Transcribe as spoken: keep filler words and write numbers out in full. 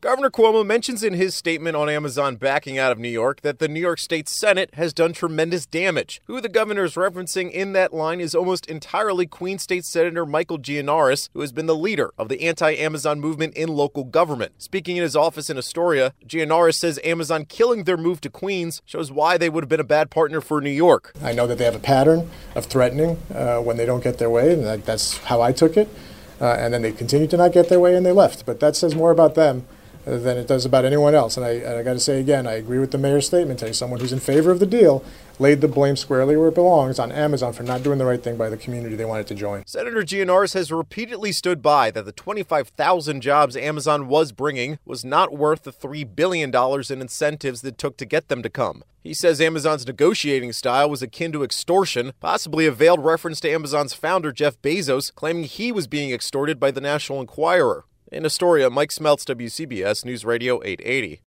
Governor Cuomo mentions in his statement on Amazon backing out of New York that the New York State Senate has done tremendous damage. Who the governor is referencing in that line is almost entirely Queens State Senator Michael Gianaris, who has been the leader of the anti-Amazon movement in local government. Speaking in his office in Astoria, Gianaris says Amazon killing their move to Queens shows why they would have been a bad partner for New York. I know that they have a pattern of threatening uh, when they don't get their way, and that, that's how I took it. Uh, and then they continued to not get their way and they left. But that says more about them than it does about anyone else. And I, and I got to say again, I agree with the mayor's statement today. Someone who's in favor of the deal laid the blame squarely where it belongs on Amazon for not doing the right thing by the community they wanted to join. Senator Gianaris has repeatedly stood by that the twenty-five thousand jobs Amazon was bringing was not worth the three billion dollars in incentives that took to get them to come. He says Amazon's negotiating style was akin to extortion, possibly a veiled reference to Amazon's founder Jeff Bezos, claiming he was being extorted by the National Enquirer. In Astoria, Mike Smeltz, W C B S News Radio eight eighty.